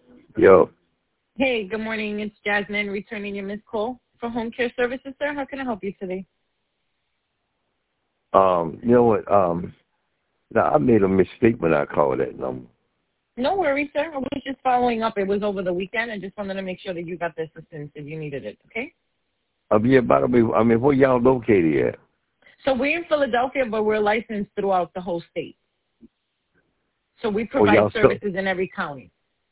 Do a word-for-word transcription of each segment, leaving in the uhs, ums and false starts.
Yo, Hey, good morning. It's Jasmine returning your missed call for home care services, sir. How can I help you today? um, you know what? Um, now I made a mistake when I called that number. No worries, sir. I was just following up. It was over the weekend. I just wanted to make sure that you got the assistance if you needed it, okay? Um, yeah, by the way, I mean, where y'all located at? So we're in Philadelphia, but we're licensed throughout the whole state. So we Oh, provide y'all so. services in every county.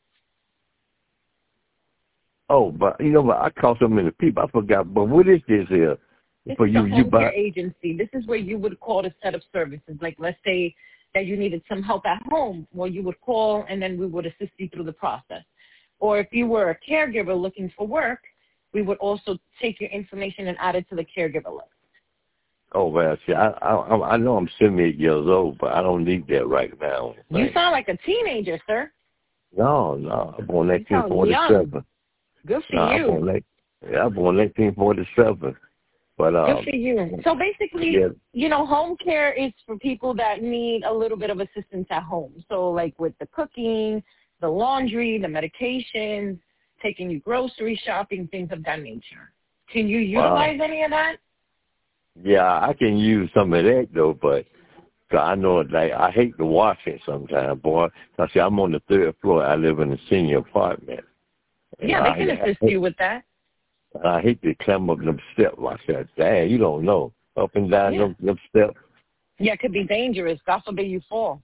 Oh, but you know what? I called so many people, I forgot. But what is this here? This For is the you, you home care buy? agency. This is where you would call to set up services. Like, let's say that you needed some help at home. Well, you would call, and then we would assist you through the process. Or if you were a caregiver looking for work, we would also take your information and add it to the caregiver list. Oh, well, see, I, I, I know I'm seventy-eight years old, but I don't need that right now. You Thanks. sound like a teenager, sir. No, no, I'm born You sound young. nineteen forty-seven. Good for No, I'm you. born like, yeah, I'm born nineteen forty-seven. But Good um, for you. So basically, yeah. you know, home care is for people that need a little bit of assistance at home. So like with the cooking, the laundry, the medications, taking you grocery shopping, things of that nature. Can you Wow. utilize any of that? Yeah, I can use some of that though, but 'cause I know like I hate to wash it sometimes, boy. I see I'm on the third floor. I live in a senior apartment, and Yeah, they can I assist I, you with that. I hate to climb up them steps. I said, "Dang, you don't know up and down Yeah. them, them steps." Yeah, it could be dangerous. God forbid you fall.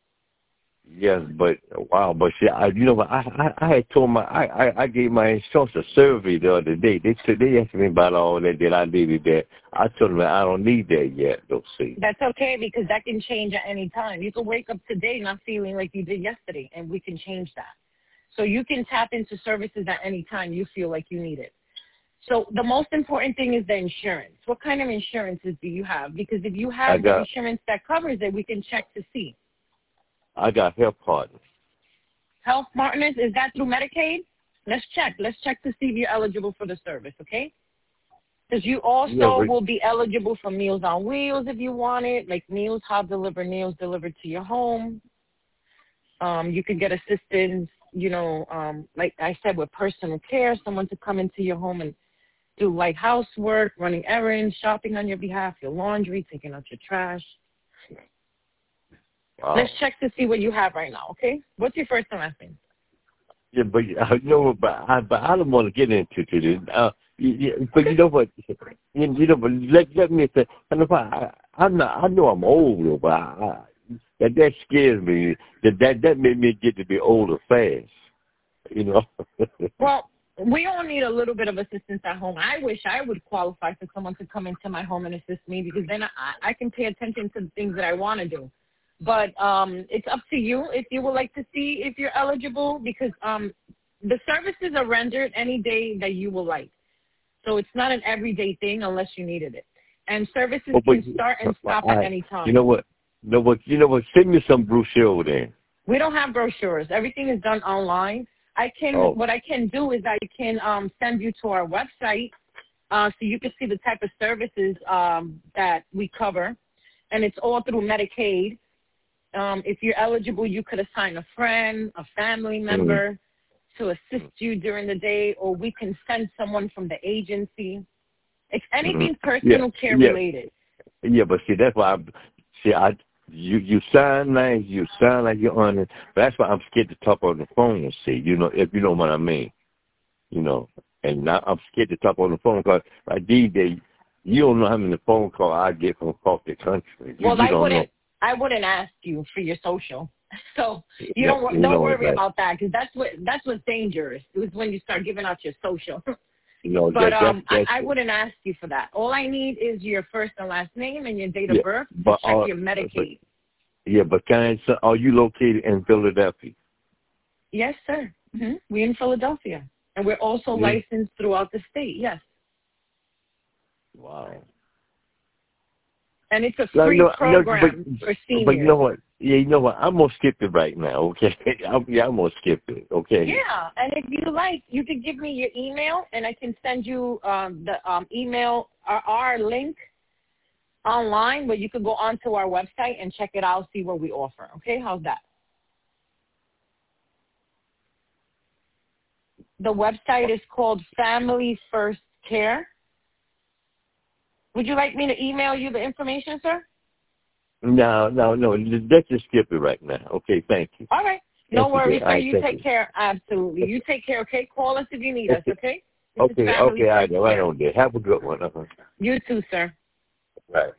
Yes, but wow, but see, I, you know what? I, I I had told my I, I I gave my insurance a survey the other day. They said they asked me about all that that I needed that. I told them I don't need that yet. Don't see. That's okay because that can change at any time. You can wake up today not feeling like you did yesterday, and we can change that. So you can tap into services at any time you feel like you need it. So the most important thing is the insurance. What kind of insurances do you have? Because if you I have the got insurance that covers it, we can check to see. I got health partners. Health partners, is that through Medicaid? Let's check. Let's check to see if you're eligible for the service, okay? Because you Yeah, also but will be eligible for Meals on Wheels if you want it, like meals, hot delivered meals delivered to your home. Um, you could get assistance, you know, um, like I said, with personal care, someone to come into your home and do like housework, running errands, shopping on your behalf, your laundry, taking out your trash. Let's wow. check to see what you have right now, okay? What's your first and last name? Yeah, but uh, you know, what, but I, but I don't want to get into to this. Uh, you, you, but you know what? You, you know, but let let me say, and if I, I I'm not, I know I'm old, but I, I, that that scares me. That that that made me get to be older fast. You know. Well, we all need a little bit of assistance at home. I wish I would qualify for someone to come into my home and assist me because then I, I can pay attention to the things that I want to do. But um, it's up to you if you would like to see if you're eligible because um, the services are rendered any day that you will like. So it's not an everyday thing unless you needed it. And services but, can start and but stop at I, any you time. know what? You know what? You know what? Send me some brochure then. We don't have brochures. Everything is done online. I can, Oh. what I can do is I can um, send you to our website uh, so you can see the type of services um, that we cover. And it's all through Medicaid. Um, if you're eligible, you could assign a friend, a family Mm. member to assist you during the day, or we can send someone from the agency. It's Mm. anything Yeah. personal care Yeah. related. Yeah. But see, that's why I see. I you you sound nice. You sound like you're on it. But that's why I'm scared to talk on the phone and see. You know, if you know what I mean. You know, and now I'm scared to talk on the phone because like these days, you don't know how many phone calls I get from across the country. You Well, you I don't know. wouldn't, I wouldn't ask you for your social. So you Yeah, don't wor- you don't know worry that. about that because that's what that's what's dangerous. It was when you start giving out your social. You know But that that's um, that's I, I wouldn't ask you for that. All I need is your first and last name and your date yeah. of birth to But check uh, your but Medicaid. yeah, but can I, so are you located in Philadelphia? Yes, sir. hmm We're in Philadelphia, and we're also Yeah. licensed throughout the state. Yes, Wow. and it's a No, free no, no, but program for but you know seniors. what? Yeah, you know what? I'm gonna skip it right now. Okay, I'm, yeah, I'm gonna skip it. Okay. Yeah, and if you like, you can give me your email, and I can send you um, the um, email our, our link online, where you can go onto our website and check it out, see what we offer. Okay, how's that? The website is called Family First Care. Would you like me to email you the information, sir? No, no, no. Let's just skip it right now. Okay, thank you. All right. No thank worries, you, sir. right, You take you. care. Absolutely. You take care, okay? Call us if you need Okay. us, okay? This Okay, okay, I know. Right on there. Have a good one. Uh-huh. You too, sir. Right.